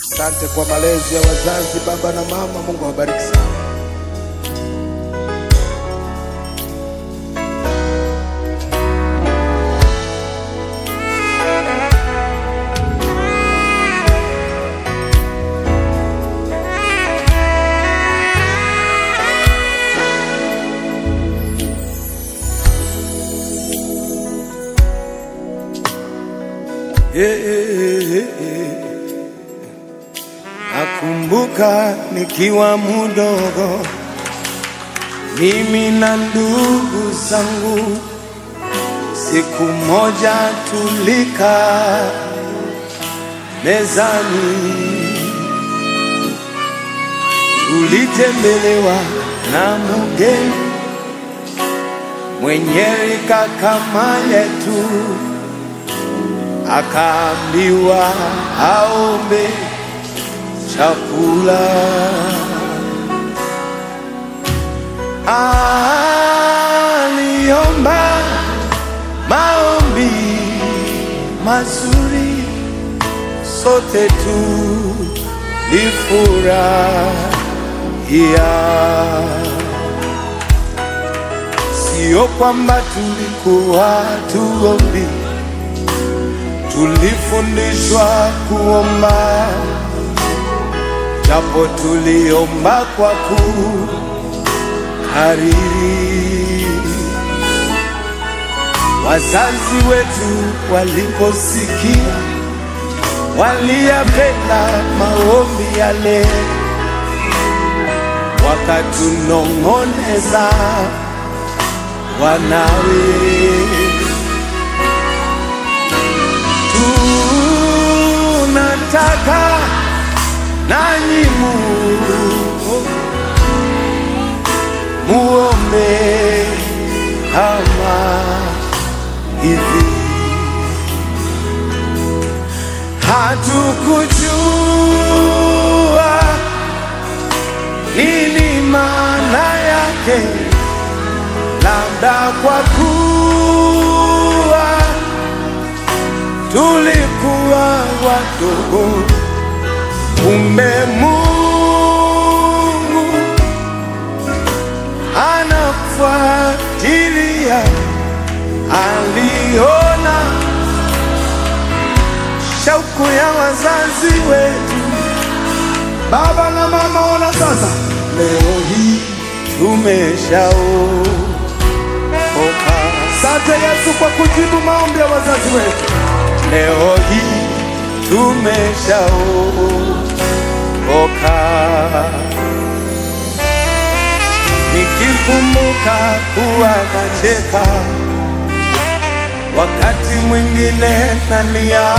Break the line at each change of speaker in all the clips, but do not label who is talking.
Asante kwa malezi ya wazazi, baba na mama. Mungu awabariki sana. Nakumbuka nikiwa mdogo, mimi na ndugu zangu, siku moja tulikaa mezani, tulitembelewa na mgeni mwenye rika kama yetu, akaambiwa aombe chakula. Aliomba maombi mazuri, sote tulifurahia. Sio kwamba tulikuwa tuombi, tulifundishwa kuomba, japo tuliomba kwa kukariri. Wazazi wetu waliposikia, waliyapenda maombi yale, wakatunong'oneza, wanawe, tunataka nanyi muombe kama hivi. Hatukujua nini maana yake, labda kwa kuwa tulikuwa wadogo. Kumbe Mungu anafuatilia. Aliona shauku ya wazazi wetu, baba na mama. Ona sasa, leo hii tumeshaokoka. Asante Yesu kwa kujibu maombi ya wazazi wetu. Leo hii tumeshaokoka. Nikikumbuka kuwa nacheka, wakati mwingine nalia.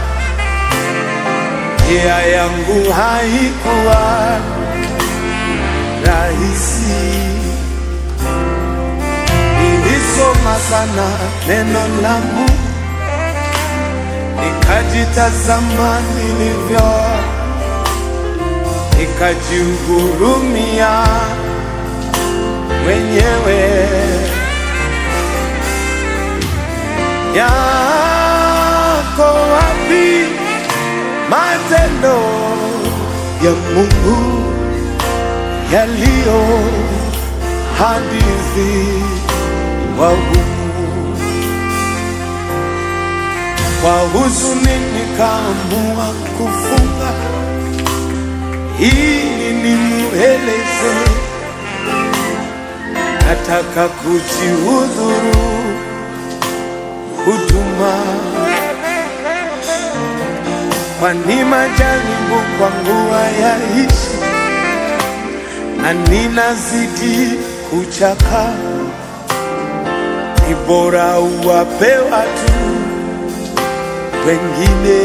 Njia yangu haikuwa rahisi, nilisoma sana neno la Mungu, nikajitazama nilivyo, nikajihurumia mwenyewe. Yako wapi matendo ya Mungu yaliyo hadithi wagumu? Kwa huzuni nikaamua kufunga ili nimueleze, nataka kujihudhuru huduma, kwani majaribu kwangu hayaishi na ninazidi kuchaka. Ni bora uwape watu wengine.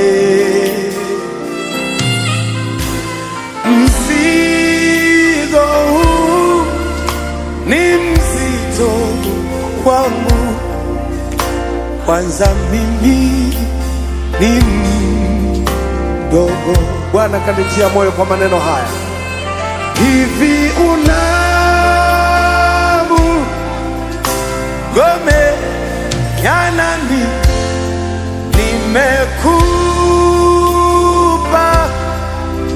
Mzigo huu ni mzito kwangu, kwanza mimi ni mdogo. Bwana kanitia moyo kwa maneno haya. Hivi unamu gome ya nani nimekupa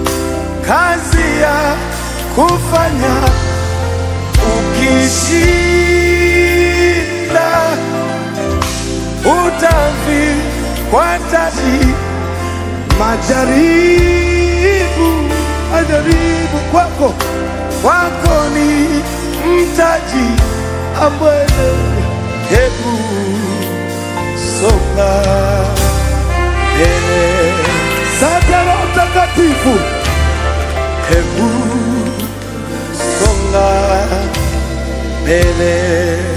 kufanya ukishinda utavikwa taji. Majaribu kwako ni mtaji ambwele. Hebu songa mbele. Sasa Roho Mtakatifu, hebu songa mbele.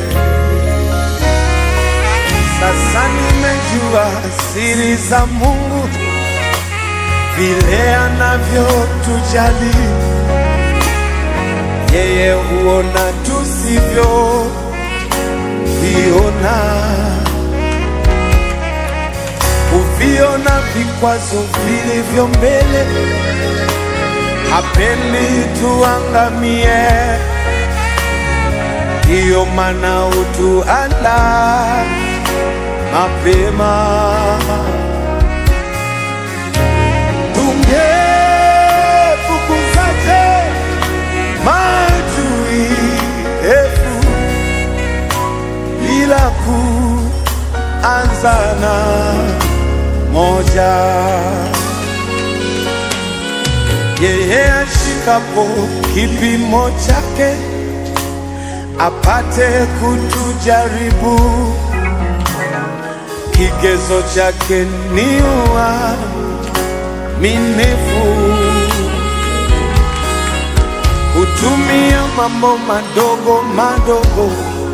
Sasa nimejua siri za Mungu, vile anavyotujali. Yeye huona tusivyo viona, huviona vikwazo vilivyo mbele. Hapendi tuangamie, ndiyo maana hutuandaa mapema. Tungefukuzaje maadui yetu bila kuanza na moja? Yeye ashikapo kipimo chake apate kutujaribu, kigezo chake ni uaminifu. Hutumia mambo madogo madogo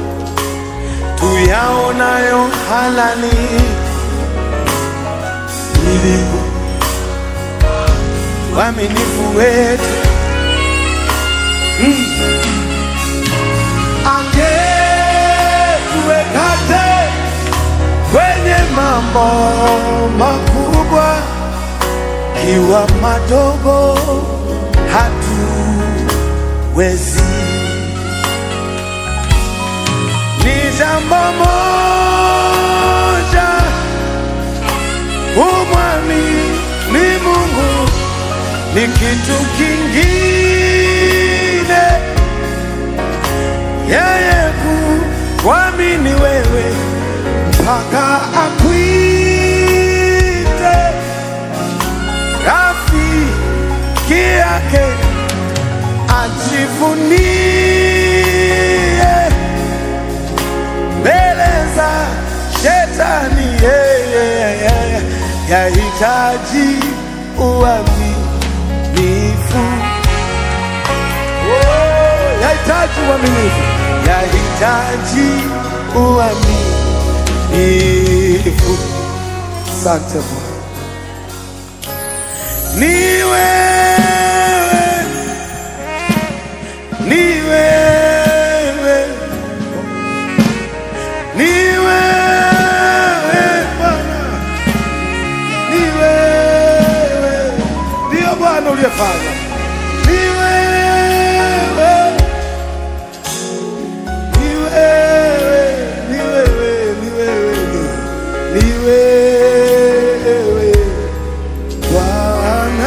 tuyaonayo halali ili uaminifu wetu angetuwekate kwenye mambo makubwa, kiwa madogo hatuwezi. Ni jambo moja kumwamini Mungu, ni kitu kingine yeye kuamini wewe mpaka akuite rafiki yake, ajivunie mbele za shetani. Yahitaji uaminifu, yahitaji uaminifu, yahitaji uaminifu. Asante Bwana. Ni wewe, ni wewe, ni wewe Bwana, ni wewe, ndio Bwana uliyefanya. Ni wewe, ni wewe, ni wewe, ni wewe, ni wewe Bwana,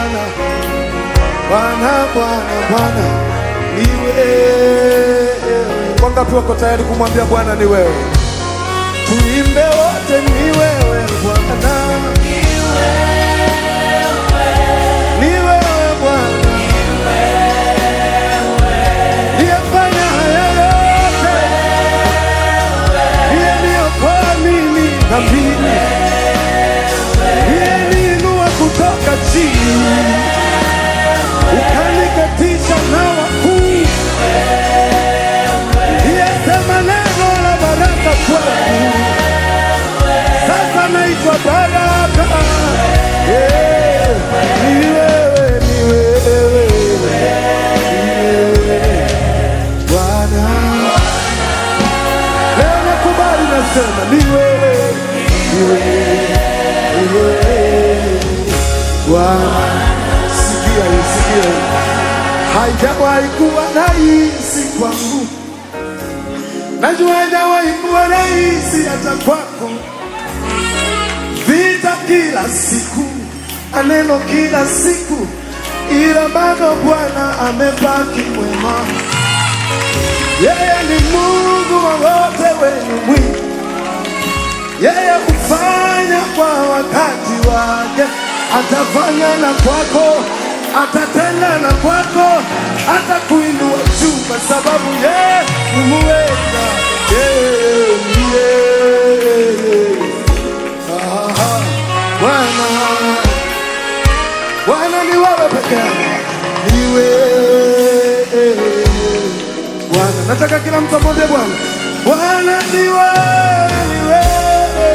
Bwana, Bwana, Bwana, ni wewe. Wangapi wako tayari kumwambia Bwana ni wewe? Tuimbe wote, ni wewe Bwana, ni wewe Bwana, niyefanya haya yote, niye niokoa mimi dhambini, niye niinua kutoka chini, ukaniketisha na wakuu, niyesema neno la baraka kwangu, sasa naitwa baraka. Ni wewe, ni wewe, Bwana. Leo nakubali, nasema ni wewe, ni wewe Bwana. Sikia, sikia, haijawahi kuwa rahisi kwangu, najua haijawahi kuwa rahisi hata kwako. Vita kila siku, aneno kila siku, ila bado Bwana amebaki mwema. Yeye ni Mungu wa wote wenye mwili, yeye hufanya kwa wakati wake. Atafanya na kwako, atatenda na kwako, atakuinua juu kwa sababu yeye ni muweza. Bwana ni wewe peke yako, ni wewe Bwana. Nataka kila mtu amwambie Bwana, Bwana ni wewe, ni wewe,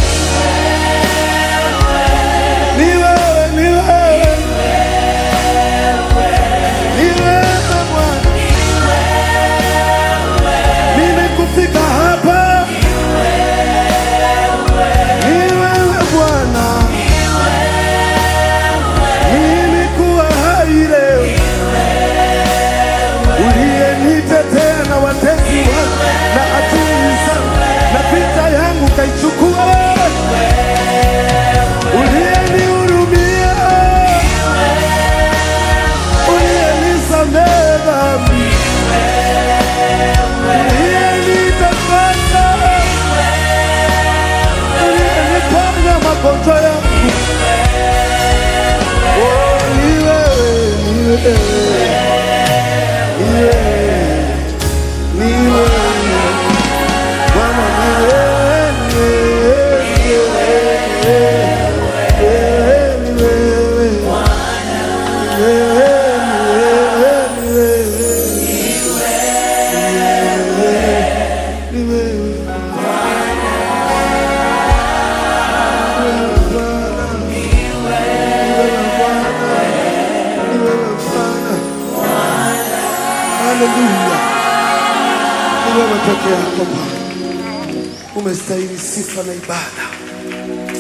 ni wewe, ni wewe, ni wewe Bwana. Nimekufika hapa, ni wewe Bwana. Nimekuwa hai leo, uliyenitetea na watesi wangu na adui zangu, na vita yangu kaichukua wewe. Uliyenihurumia, uliyenisamehe dhambi, uliyenitakasa, uliyeniponya magonjwa yangu. Oh, ni wewe, ni wewe, ni wewe, ni wewe Bwana, ni wewe, ni wewe, ni wewe Bwana, ni wewe, ni wewe, ni wewe Bwana, ni wewe Bwana. Haleluya. Ni wewe peke yako Bwana, umestahili sifa na ibada.